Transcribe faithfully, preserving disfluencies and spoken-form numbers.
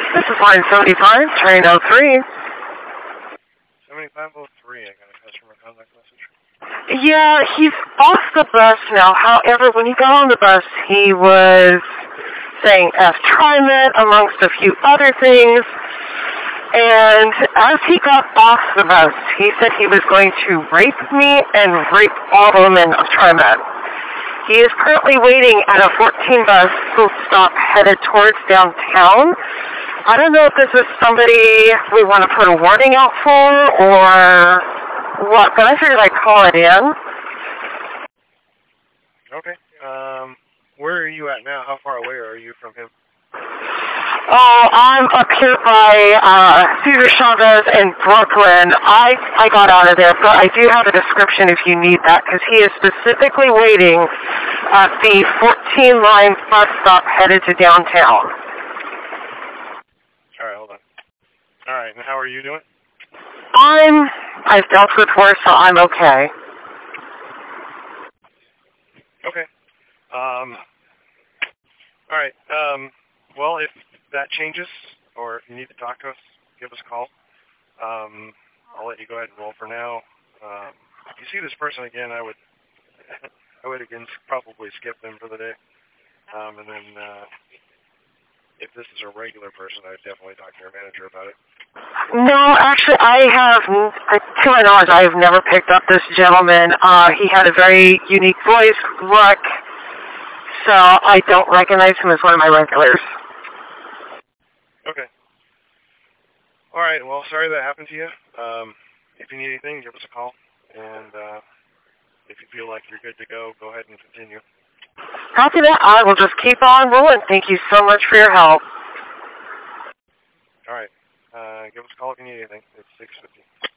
This is line seventy-five, train oh three. seventy-five oh three, I got a customer contact message. Yeah, he's off the bus now. However, when he got on the bus, he was saying F TriMet amongst a few other things. And as he got off the bus, he said he was going to rape me and rape all women of TriMet. He is currently waiting at a fourteen bus stop headed towards downtown. I don't know if this is somebody we want to put a warning out for or what, but I figured I'd call it in. Okay. Um, where are you at now? How far away are you from him? Oh, I'm up here by uh, Cesar Chavez in Brooklyn. I, I got out of there, but I do have a description if you need that, because he is specifically waiting at the fourteen line bus stop headed to downtown. All right, hold on. All right, and how are you doing? I'm, I've dealt with worse, so I'm okay. Okay. Um, all right. Um, well, if that changes, or if you need to talk to us, give us a call. Um, I'll let you go ahead and roll for now. Um, if you see this person again, I would, I would again probably skip them for the day. Um, and then, uh, if this is a regular person, I'd definitely talk to your manager about it. No, actually, I have, to my knowledge, I have never picked up this gentleman. Uh, he had a very unique voice, look, so I don't recognize him as one of my regulars. Okay. All right, well, sorry that happened to you. Um, if you need anything, give us a call. And uh, if you feel like you're good to go, go ahead and continue. Copy that. I will just keep on rolling. Thank you so much for your help. All right. Uh, give us a call if you need anything. It's six fifty.